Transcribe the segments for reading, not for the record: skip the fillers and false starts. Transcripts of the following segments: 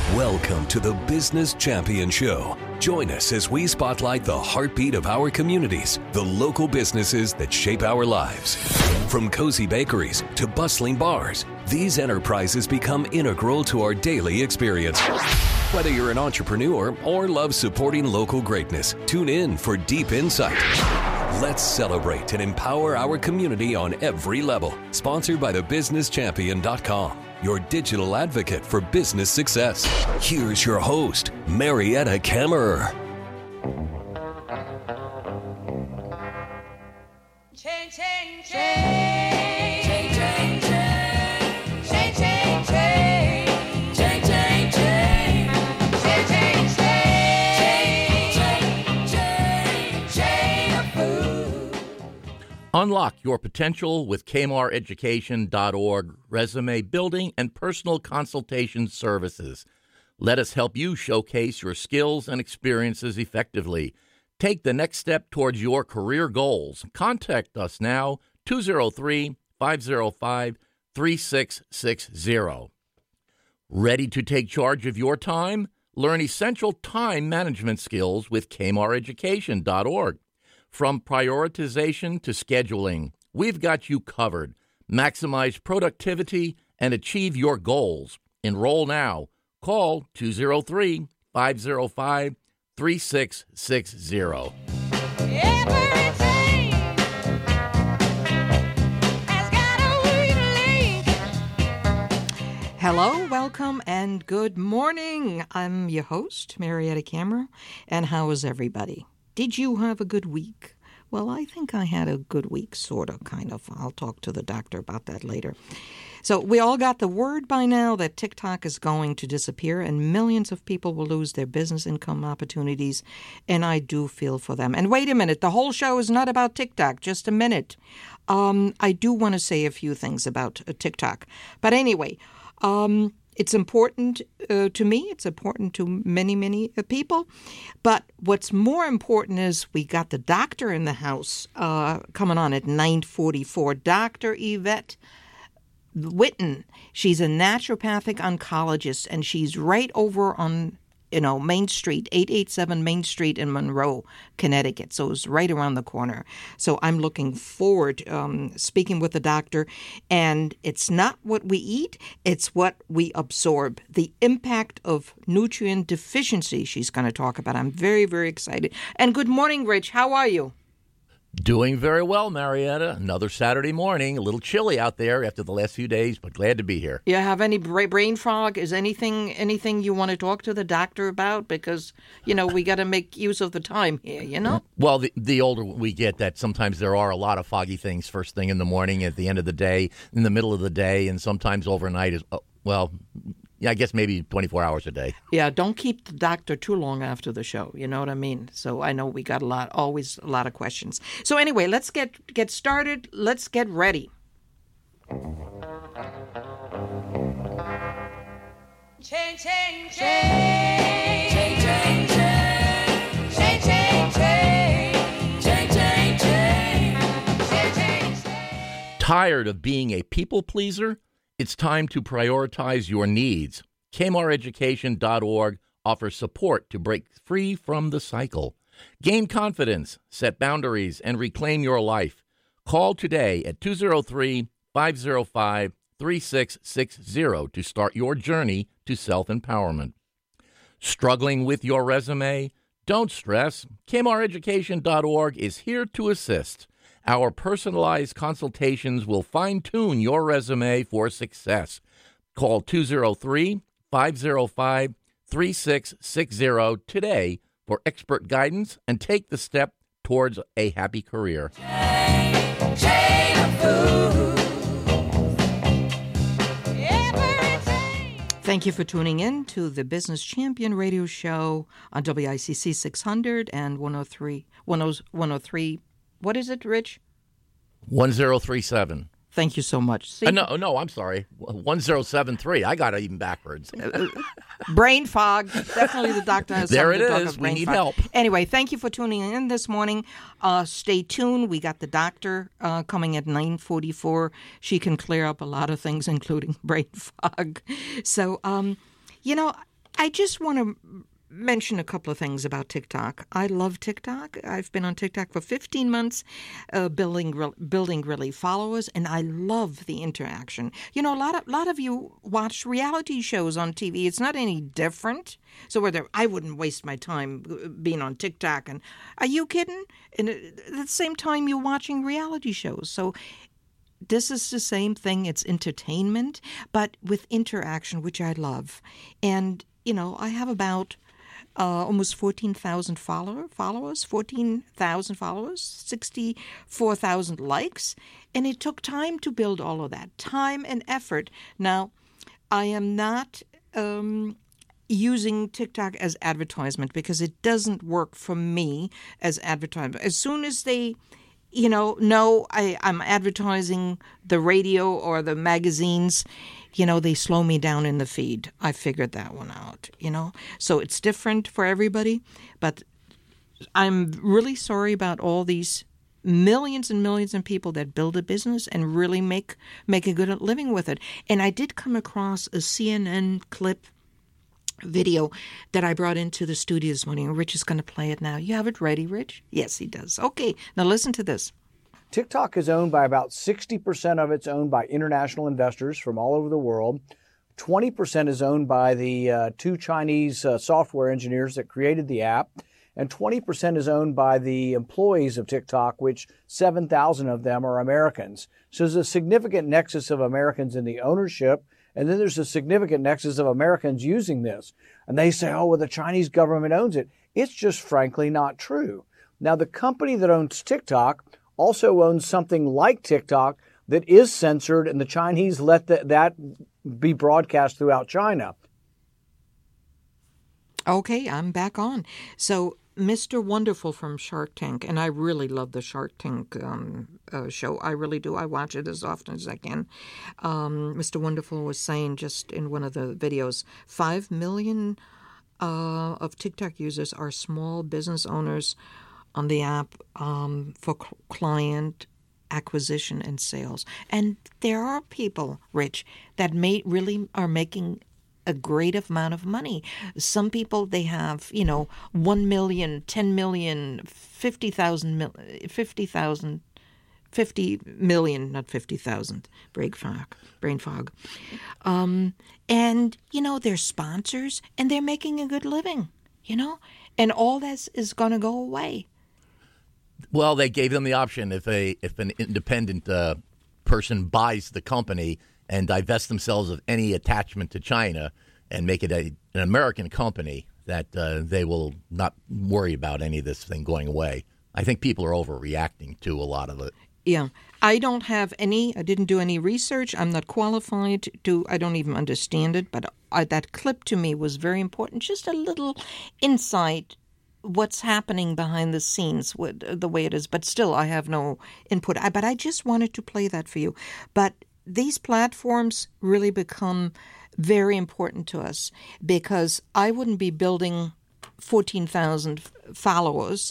Welcome to the Business Champion Show. Join us as we spotlight the heartbeat of our communities, the local businesses that shape our lives. From cozy bakeries to bustling bars, these enterprises become integral to our daily experience. Whether you're an entrepreneur or love supporting local greatness, tune in for deep insight. Let's celebrate and empower our community on every level. Sponsored by thebusinesschampion.com, your digital advocate for business success. Here's your host, Marietta Kammerer. Change, change, change, change, change, change, change, change, change, change, change, change, change, change, food. Unlock your potential with KMAReducation.org resume building and personal consultation services. Let us help you showcase your skills and experiences effectively. Take the next step towards your career goals. Contact us now, 203-505-3660. Ready to take charge of your time? Learn essential time management skills with KMAReducation.org. From prioritization to scheduling, we've got you covered. Maximize productivity and achieve your goals. Enroll now. Call 203-505-3660. Everything has got a weak link. Hello, welcome, and good morning. I'm your host, Marietta Kammerer, and how is everybody? Did you have a good week? Well, I think I had a good week, sort of, kind of. I'll talk to the doctor about that later. So we all got the word by now that TikTok is going to disappear and millions of people will lose their business income opportunities, and I do feel for them. And wait a minute, the whole show is not about TikTok. Just a minute. I do want to say a few things about TikTok. But anyway, it's important to me. It's important to many, many people. But what's more important is we got the doctor in the house coming on at 9:44. Dr. Yvette Witten. She's a naturopathic oncologist, and she's right over on, Main Street, 887 Main Street in Monroe, Connecticut. So it's right around the corner. So I'm looking forward speaking with the doctor. And it's not what we eat, it's what we absorb. The impact of nutrient deficiency she's going to talk about. I'm very, very excited. And good morning, Rich. How are you? Doing very well, Marietta. Another Saturday morning. A little chilly out there after the last few days, but glad to be here. You have any brain fog? Is anything you want to talk to the doctor about? Because, we got to make use of the time here, Well, the older we get, that sometimes there are a lot of foggy things first thing in the morning, at the end of the day, in the middle of the day, and sometimes overnight is, I guess maybe 24 hours a day. Yeah, don't keep the doctor too long after the show. You know what I mean? So I know we got always a lot of questions. So anyway, let's get started. Let's get ready. Change, change, change, change, change, change, change, change, change, change, change, change. Tired of being a people pleaser? It's time to prioritize your needs. KMAReducation.org offers support to break free from the cycle. Gain confidence, set boundaries, and reclaim your life. Call today at 203-505-3660 to start your journey to self-empowerment. Struggling with your resume? Don't stress. KMAReducation.org is here to assist. Our personalized consultations will fine-tune your resume for success. Call 203-505-3660 today for expert guidance and take the step towards a happy career. Thank you for tuning in to the Business Champion Radio Show on WICC 600 and 103. What is it, Rich? 1037. Thank you so much. See? No, I'm sorry. 1073. I got it even backwards. Brain fog. Definitely the doctor has there something it to talk is. of We brain need fog. help. Anyway, thank you for tuning in this morning. Stay tuned. We got the doctor coming at 9:44. She can clear up a lot of things, including brain fog. So, I just want to mention a couple of things about TikTok. I love TikTok. I've been on TikTok for 15 months, building really followers, and I love the interaction. You know, a lot of you watch reality shows on TV. It's not any different. So I wouldn't waste my time being on TikTok. And are you kidding? And at the same time, you're watching reality shows. So this is the same thing. It's entertainment, but with interaction, which I love. And, you know, I have about almost 14,000 followers, 64,000 likes. And it took time to build all of that, time and effort. Now, I am not using TikTok as advertisement because it doesn't work for me as advertisement. As soon as they I'm advertising the radio or the magazines, they slow me down in the feed. I figured that one out, So it's different for everybody, but I'm really sorry about all these millions and millions of people that build a business and really make a good living with it. And I did come across a CNN clip video that I brought into the studio this morning. Rich is going to play it now. You have it ready, Rich? Yes, he does. Okay, now listen to this. TikTok is owned by about 60% of it's owned by international investors from all over the world. 20% is owned by the two Chinese software engineers that created the app. And 20% is owned by the employees of TikTok, which 7,000 of them are Americans. So there's a significant nexus of Americans in the ownership. And then there's a significant nexus of Americans using this. And they say, oh, well, the Chinese government owns it. It's just frankly not true. Now, the company that owns TikTok also owns something like TikTok that is censored, and the Chinese let that be broadcast throughout China. Okay, I'm back on. So Mr. Wonderful from Shark Tank, and I really love the Shark Tank show. I really do. I watch it as often as I can. Mr. Wonderful was saying just in one of the videos, 5 million of TikTok users are small business owners on the app for client acquisition and sales. And there are people, Rich, that really are making a great amount of money. Some people, they have, 1 million, 10 million, 50,000, 50 million, not 50,000, brain fog. And, they're sponsors and they're making a good living, and all this is going to go away. Well, they gave them the option if an independent person buys the company and divest themselves of any attachment to China and make it an American company, that they will not worry about any of this thing going away. I think people are overreacting to a lot of it. Yeah. I didn't do any research. I'm not qualified to, I don't even understand it, but that clip to me was very important. Just a little insight what's happening behind the scenes with the way it is. But still, I have no input. But I just wanted to play that for you. But these platforms really become very important to us because I wouldn't be building 14,000 followers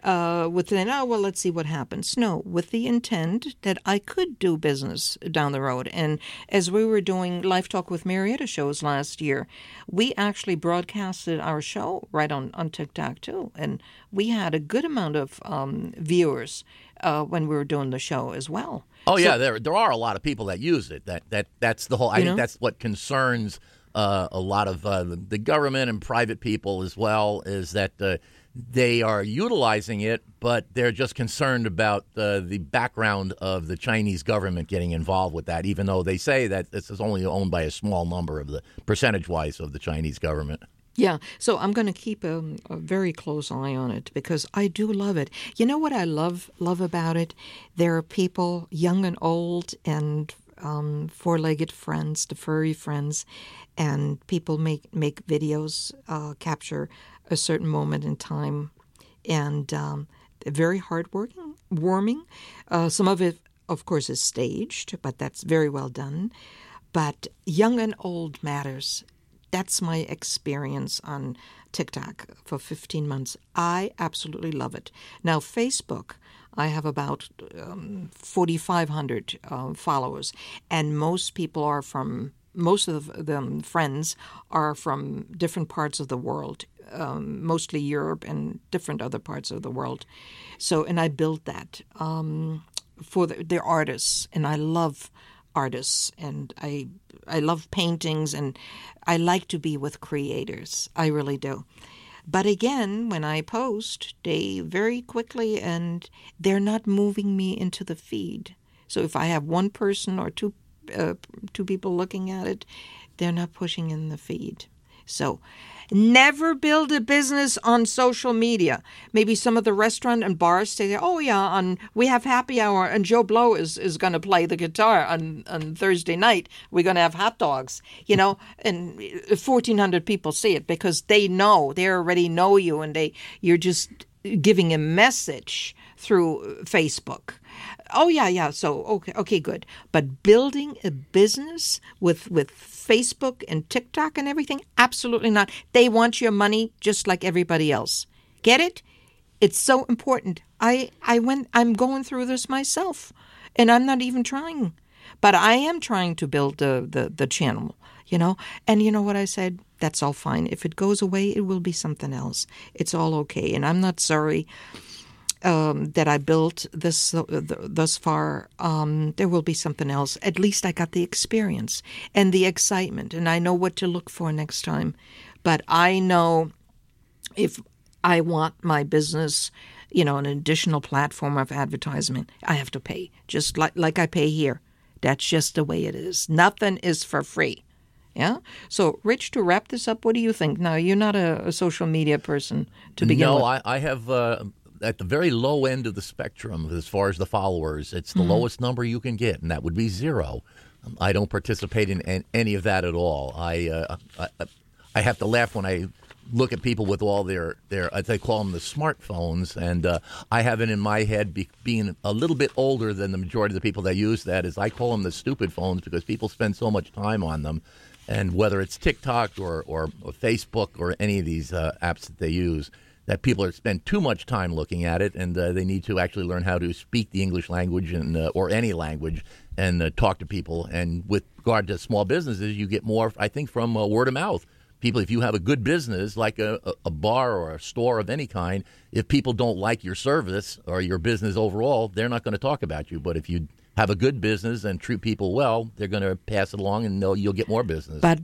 let's see what happens. No, with the intent that I could do business down the road. And as we were doing Live Talk with Marietta shows last year, we actually broadcasted our show right on TikTok too. And we had a good amount of viewers when we were doing the show as well. Oh, yeah, there are a lot of people that use it. That's the whole. I think that's what concerns a lot of the government and private people as well, is that they are utilizing it, but they're just concerned about the background of the Chinese government getting involved with that, even though they say that this is only owned by a small number of the percentage-wise of the Chinese government. Yeah, so I'm going to keep a very close eye on it because I do love it. You know what I love about it? There are people, young and old, and four-legged friends, the furry friends, and people make videos, capture a certain moment in time, and very hard-working, warming. Some of it, of course, is staged, but that's very well done. But young and old matters. That's my experience on TikTok for 15 months. I absolutely love it. Now, Facebook, I have about 4,500 followers, and most people are from most of the friends are from different parts of the world, mostly Europe and different other parts of the world. So, and I built that for the artists, and I love artists, and I love paintings, and I like to be with creators. I really do. But again, when I post, they very quickly, and they're not moving me into the feed. So if I have one person or two people looking at it, they're not pushing in the feed. So never build a business on social media. Maybe some of the restaurant and bars say, oh yeah, we have happy hour and Joe Blow is going to play the guitar on Thursday night. We're going to have hot dogs, and 1,400 people see it because they already know you, and you're just giving a message through Facebook. Oh, yeah. So, okay, good. But building a business with Facebook and TikTok and everything, absolutely not. They want your money just like everybody else. Get it? It's so important. I'm going through this myself, and I'm not even trying. But I am trying to build the channel, And you know what I said? That's all fine. If it goes away, it will be something else. It's all okay. And I'm not sorry that I built this thus far. There will be something else. At least I got the experience and the excitement, and I know what to look for next time. But I know if I want my business, an additional platform of advertisement, I have to pay, just like I pay here. That's just the way it is. Nothing is for free. Yeah. So, Rich, to wrap this up, what do you think? Now, you're not a social media person to begin with. No, I have at the very low end of the spectrum as far as the followers. It's the lowest number you can get, and that would be 0. I don't participate in any of that at all. I have to laugh when I look at people with all their they call them the smartphones, and I have it in my head, being a little bit older than the majority of the people that use that, is I call them the stupid phones because people spend so much time on them. And whether it's TikTok or Facebook or any of these apps that they use, that people spend too much time looking at it, and they need to actually learn how to speak the English language or any language and talk to people. And with regard to small businesses, you get more, I think, from word of mouth. People, if you have a good business like a bar or a store of any kind, if people don't like your service or your business overall, they're not going to talk about you. But if you have a good business and treat people well, they're going to pass it along, and you'll get more business. But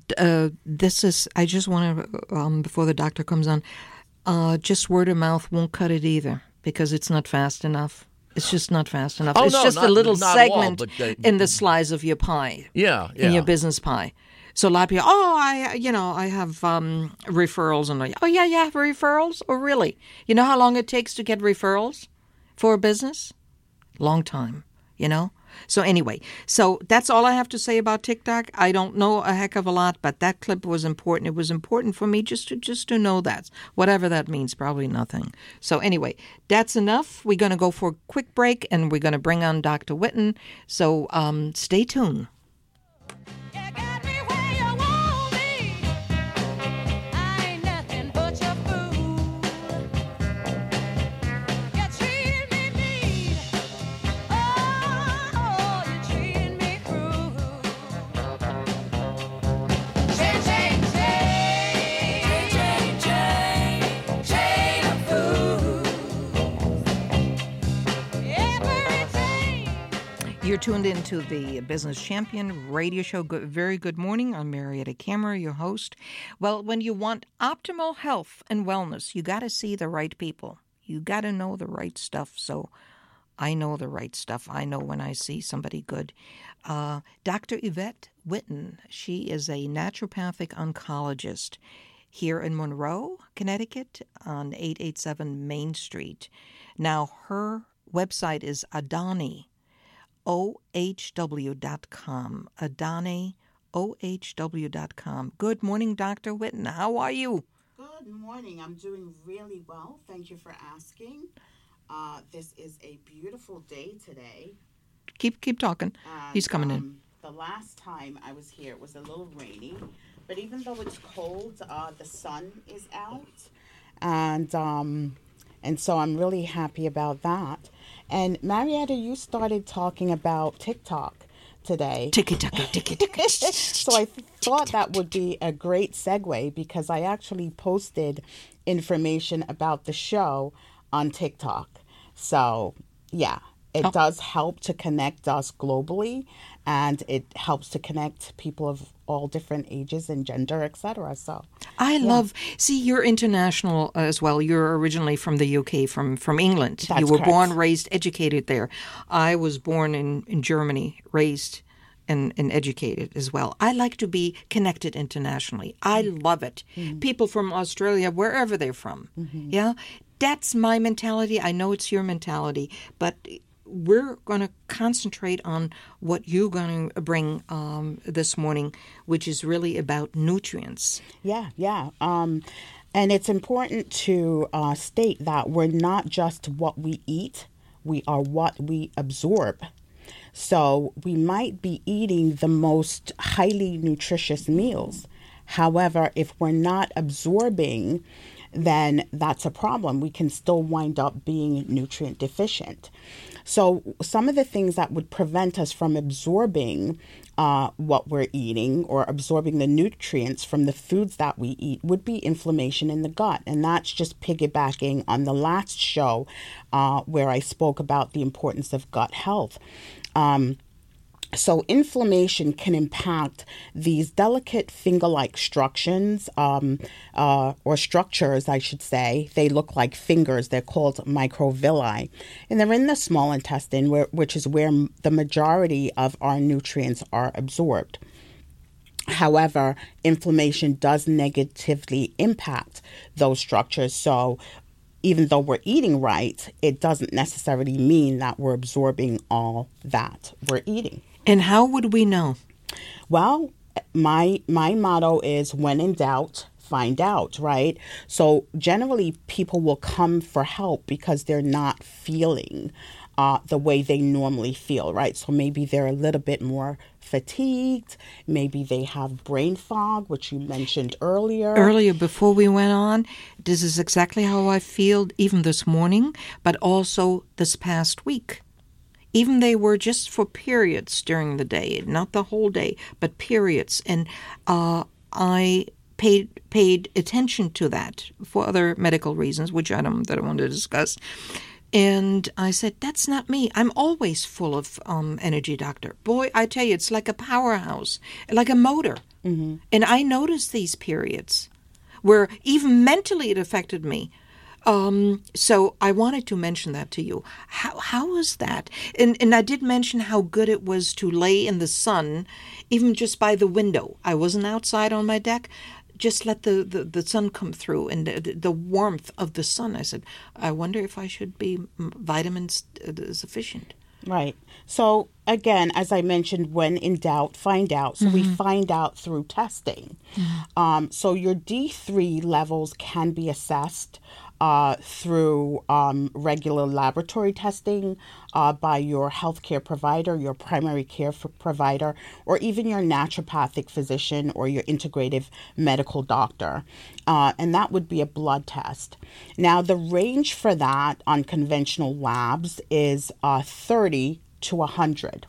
I just want to, before the doctor comes on, just word of mouth won't cut it either, because it's not fast enough. It's just not fast enough. It's just a little segment in the slice of your pie. Yeah. In your business pie. So a lot of people, I have referrals, and you have referrals? Oh, really? You know how long it takes to get referrals for a business? Long time, So anyway, that's all I have to say about TikTok. I don't know a heck of a lot, but that clip was important. It was important for me just to know that. Whatever that means, probably nothing. So anyway, that's enough. We're going to go for a quick break, and we're going to bring on Dr. Whitten. So stay tuned. You got me where you want me. I ain't nothing but your fool. You treat me mean. Oh, you treat me cruel. Chain of fools. Everything. You're tuned into the Business Champion radio show. Very good morning. I'm Marietta Kammerer, your host. Well, when you want optimal health and wellness, you got to see the right people. You got to know the right stuff. So I know the right stuff. I know when I see somebody good. Dr. Yvette Whitten, she is a naturopathic oncologist here in Monroe, Connecticut, on 887 Main Street. Now, her website is Adani. OHW.com. Adani, OHW.com. Good morning, Dr. Whitten. How are you? Good morning. I'm doing really well. Thank you for asking. This is a beautiful day today. Keep talking. And, He's coming in. The last time I was here, it was a little rainy, but even though it's cold, the sun is out, and so I'm really happy about that. And Marietta, you started talking about TikTok. today. Tiki-taka, tiki-taka. So I thought that would be a great segue because I actually posted information about the show on TikTok. So, yeah, it does help to connect us globally, and it helps to connect people of all different ages and gender, etc. So I love. See, you're international as well. You're originally from the UK, from England. That's you were correct. born, raised, educated there. I was born in Germany, raised and educated as well. I like to be connected internationally. I love it. People from Australia, wherever they're from, yeah, that's my mentality. I know it's your mentality, but we're going to concentrate on what you're going to bring this morning, which is really about nutrients. Yeah. And it's important to state that we're not just what we eat, we are what we absorb. So we might be eating the most highly nutritious meals. However, if we're not absorbing, then that's a problem. We can still wind up being nutrient deficient. So some of the things that would prevent us from absorbing what we're eating or absorbing the nutrients from the foods that we eat would be inflammation in the gut. And that's just piggybacking on the last show where I spoke about the importance of gut health. So inflammation can impact these delicate finger-like structures, or structures, I should say. They look like fingers. They're called microvilli. And they're in the small intestine, which is where the majority of our nutrients are absorbed. However, inflammation does negatively impact those structures. So even though we're eating right, it doesn't necessarily mean that we're absorbing all that we're eating. And how would we know? Well, my motto is when in doubt, find out, right? So generally people will come for help because they're not feeling the way they normally feel, right? So maybe they're a little bit more fatigued. Maybe they have brain fog, which you mentioned earlier. Earlier, before we went on, this is exactly how I feel even this morning, but also this past week. Even they were just for periods during the day, not the whole day, but periods. And I paid attention to that for other medical reasons, which I don't want to discuss. And I said, that's not me. I'm always full of energy, doctor. Boy, I tell you, it's like a powerhouse, like a motor. Mm-hmm. And I noticed these periods where even mentally it affected me. So I wanted to mention that to you. How was that? And I did mention how good it was to lay in the sun, even just by the window. I wasn't outside on my deck. Just let the sun come through and the warmth of the sun. I said, I wonder if I should be vitamins sufficient. Right. So again, as I mentioned, when in doubt, find out. So we find out through testing. So your D3 levels can be assessed through regular laboratory testing by your healthcare provider, your primary care provider, or even your naturopathic physician or your integrative medical doctor. And that would be a blood test. Now, the range for that on conventional labs is 30 to 100.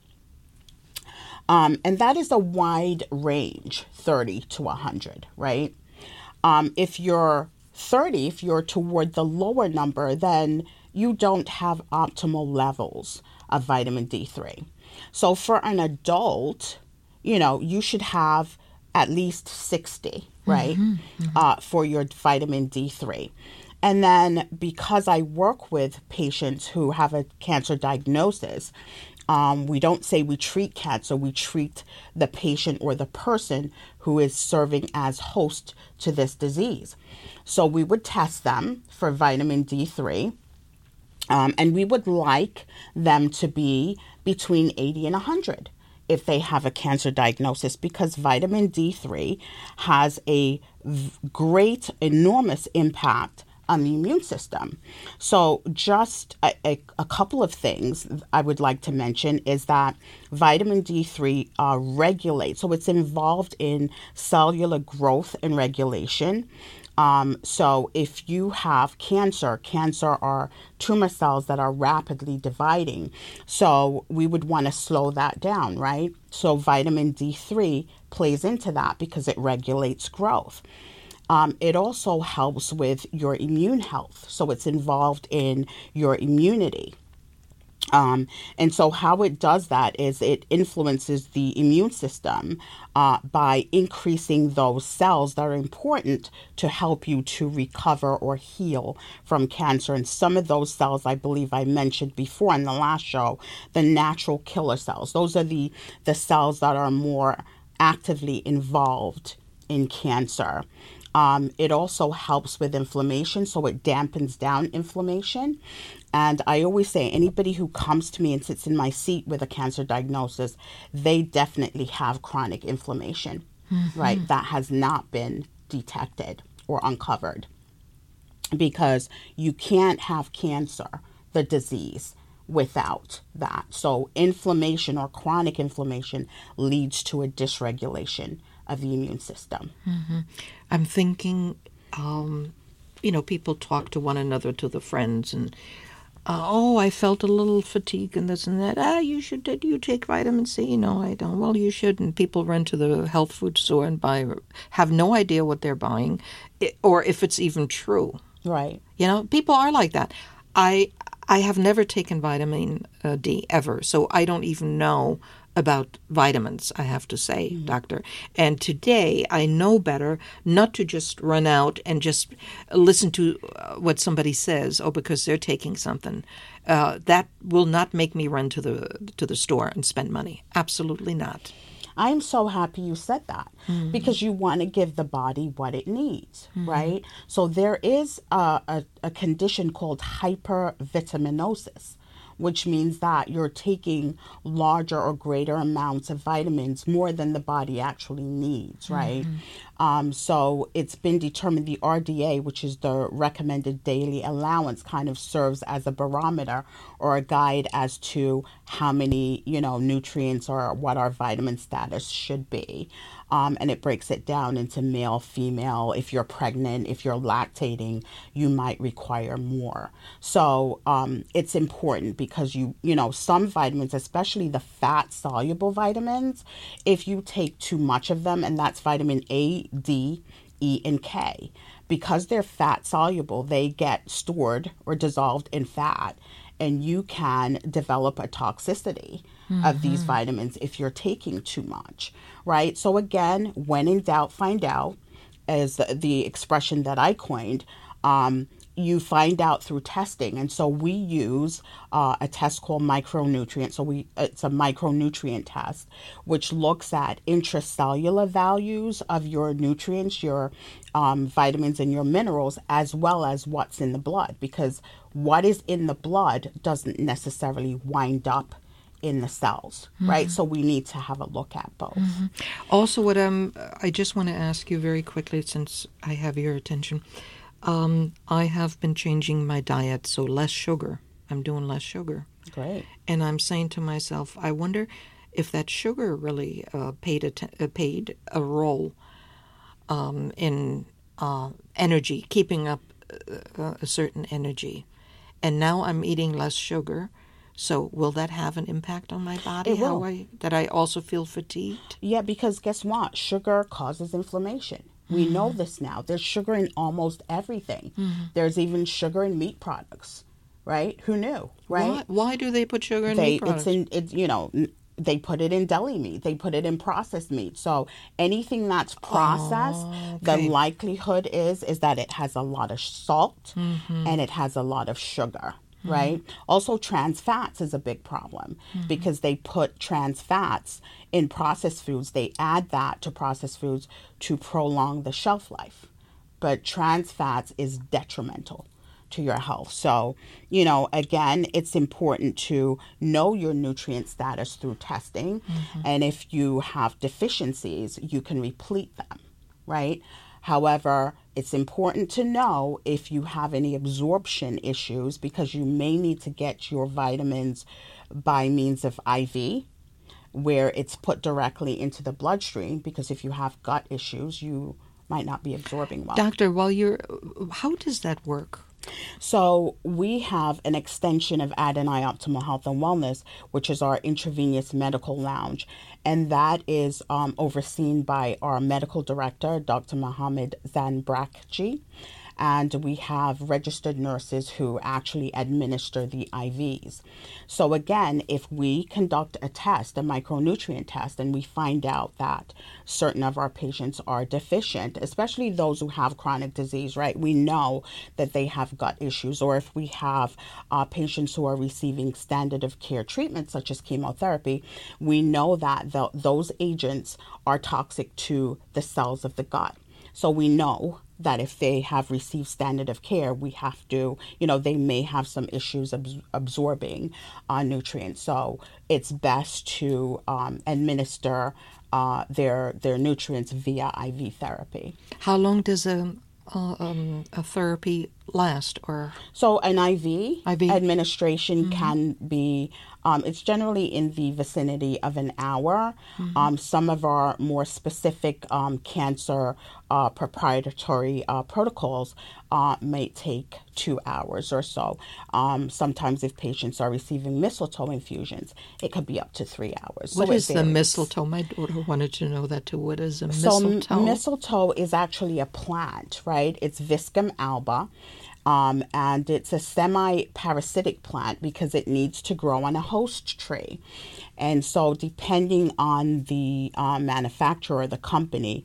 And that is a wide range, 30 to 100, right? If you're 30, if you're toward the lower number, then you don't have optimal levels of vitamin D3. So for an adult, you should have at least 60, right, for your vitamin D3. And then because I work with patients who have a cancer diagnosis, we don't say we treat cancer, we treat the patient or the person who is serving as host to this disease. So we would test them for vitamin D3, and we would like them to be between 80 and 100 if they have a cancer diagnosis, because vitamin D3 has a great, enormous impact on the immune system. So just a couple of things I would like to mention is that vitamin D3 regulates, so it's involved in cellular growth and regulation. So if you have cancer are tumor cells that are rapidly dividing. So we would want to slow that down, right? So vitamin D3 plays into that because it regulates growth. It also helps with your immune health. So it's involved in your immunity. And so how it does that is it influences the immune system by increasing those cells that are important to help you to recover or heal from cancer. And some of those cells, I believe I mentioned before in the last show, the natural killer cells. Those are the cells that are more actively involved in cancer. It also helps with inflammation, so it dampens down inflammation. And I always say anybody who comes to me and sits in my seat with a cancer diagnosis, they definitely have chronic inflammation, right? That has not been detected or uncovered, because you can't have cancer, the disease, without that. So inflammation or chronic inflammation leads to a dysregulation of the immune system. I'm thinking, people talk to one another, to the friends, and I felt a little fatigue and this and that. Did you take vitamin C? No, I don't. Well, you should. And people run to the health food store and have no idea what they're buying, or if it's even true. Right. People are like that. I have never taken vitamin D ever, so I don't even know about vitamins, I have to say, doctor. And today I know better not to just run out and just listen to what somebody says, because they're taking something. That will not make me run to the store and spend money. Absolutely not. I'm so happy you said that, because you want to give the body what it needs, right? So there is a condition called hypervitaminosis, which means that you're taking larger or greater amounts of vitamins, more than the body actually needs, right? So it's been determined the RDA, which is the recommended daily allowance, kind of serves as a barometer or a guide as to how many, nutrients or what our vitamin status should be. And it breaks it down into male, female. If you're pregnant, if you're lactating, you might require more. So it's important because some vitamins, especially the fat soluble vitamins, if you take too much of them, and that's vitamin A, D, E, and K, because they're fat soluble, they get stored or dissolved in fat, and you can develop a toxicity of these vitamins if you're taking too much, right? So again, when in doubt, find out, is the expression that I coined. You find out through testing. And so we use a test called micronutrient. So it's a micronutrient test, which looks at intracellular values of your nutrients, your vitamins and your minerals, as well as what's in the blood, because what is in the blood doesn't necessarily wind up in the cells, right? So we need to have a look at both. Also, what I just want to ask you very quickly, since I have your attention. I have been changing my diet, so less sugar. I'm doing less sugar. Great. And I'm saying to myself, I wonder if that sugar really played a role in energy, keeping up a certain energy. And now I'm eating less sugar. So will that have an impact on my body? It will. That I also feel fatigued? Yeah, because guess what? Sugar causes inflammation. We know this now. There's sugar in almost everything. There's even sugar in meat products, right? Who knew, right? Why do they put sugar in meat products? They put it in deli meat. They put it in processed meat. So anything that's processed, the likelihood is that it has a lot of salt and it has a lot of sugar. Right? Also, trans fats is a big problem because they put trans fats in processed foods. They add that to processed foods to prolong the shelf life. But trans fats is detrimental to your health. So, again, it's important to know your nutrient status through testing. And if you have deficiencies, you can replete them, right? However, it's important to know if you have any absorption issues, because you may need to get your vitamins by means of IV, where it's put directly into the bloodstream, because if you have gut issues, you might not be absorbing well. Doctor, how does that work? So we have an extension of Adonai Optimal Health and Wellness, which is our intravenous medical lounge. And that is overseen by our medical director, Dr. Mohammed Zanbrakji. And we have registered nurses who actually administer the IVs. So again, if we conduct a test, a micronutrient test, and we find out that certain of our patients are deficient, especially those who have chronic disease, right? We know that they have gut issues. Or if we have patients who are receiving standard of care treatments, such as chemotherapy, we know that those agents are toxic to the cells of the gut. So we know that if they have received standard of care, we have to, they may have some issues absorbing nutrients. So it's best to administer their nutrients via IV therapy. How long does a therapy last? Or so an IV administration can be, it's generally in the vicinity of an hour. Some of our more specific cancer proprietary protocols may take 2 hours or so. Sometimes if patients are receiving mistletoe infusions, it could be up to 3 hours. What is the mistletoe? My daughter wanted to know that too. What is a mistletoe? So mistletoe is actually a plant, right? It's Viscum alba. And it's a semi-parasitic plant because it needs to grow on a host tree. And so depending on the manufacturer, the company,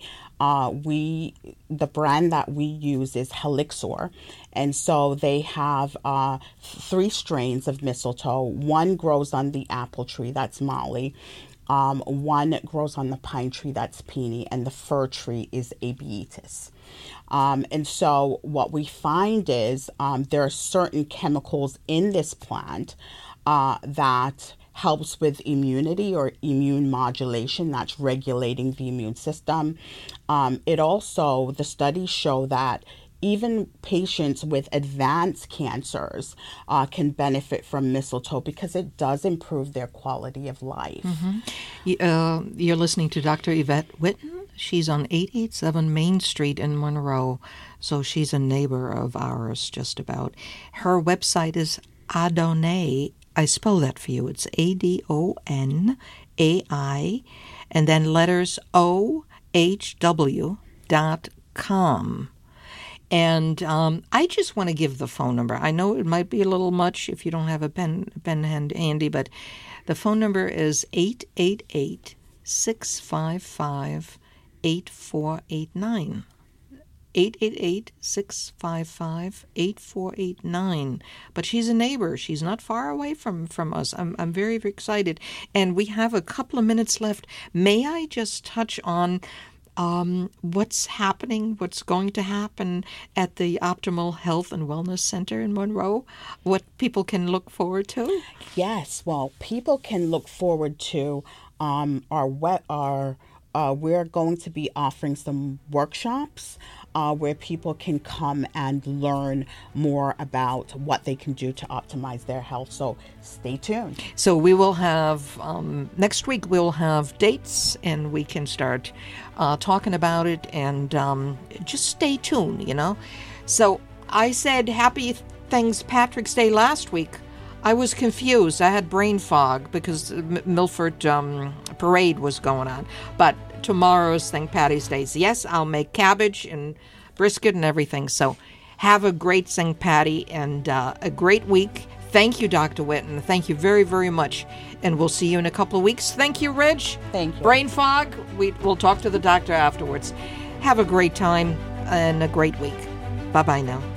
the brand that we use is Helixor. And so they have 3 strains of mistletoe. One grows on the apple tree, that's Molly. One grows on the pine tree, that's Peony, and the fir tree is Abiatus. And so what we find is there are certain chemicals in this plant that helps with immunity or immune modulation, that's regulating the immune system. The studies show that even patients with advanced cancers can benefit from mistletoe because it does improve their quality of life. You're listening to Dr. Yvette Witten. She's on 887 Main Street in Monroe, so she's a neighbor of ours just about. Her website is Adonai. I spell that for you. It's ADONAI, and then letters OHW.com. And I just want to give the phone number. I know it might be a little much if you don't have a pen handy, but the phone number is 888-655-8489. 888-655-8489. But she's a neighbor. She's not far away from us. I'm very, very excited. And we have a couple of minutes left. May I just touch on what's happening, what's going to happen at the Optimal Health and Wellness Center in Monroe? What people can look forward to? Yes. Well, people can look forward to we're going to be offering some workshops where people can come and learn more about what they can do to optimize their health. So stay tuned. So we will have, next week we'll have dates and we can start talking about it, and just stay tuned, So I said Happy St. Patrick's Day last week. I was confused. I had brain fog because Milford parade was going on. But tomorrow's St. Patty's Day. Yes, I'll make cabbage and brisket and everything. So have a great St. Patty and a great week. Thank you, Dr. Witten. Thank you very, very much. And we'll see you in a couple of weeks. Thank you, Rich. Thank you. Brain fog. We'll talk to the doctor afterwards. Have a great time and a great week. Bye-bye now.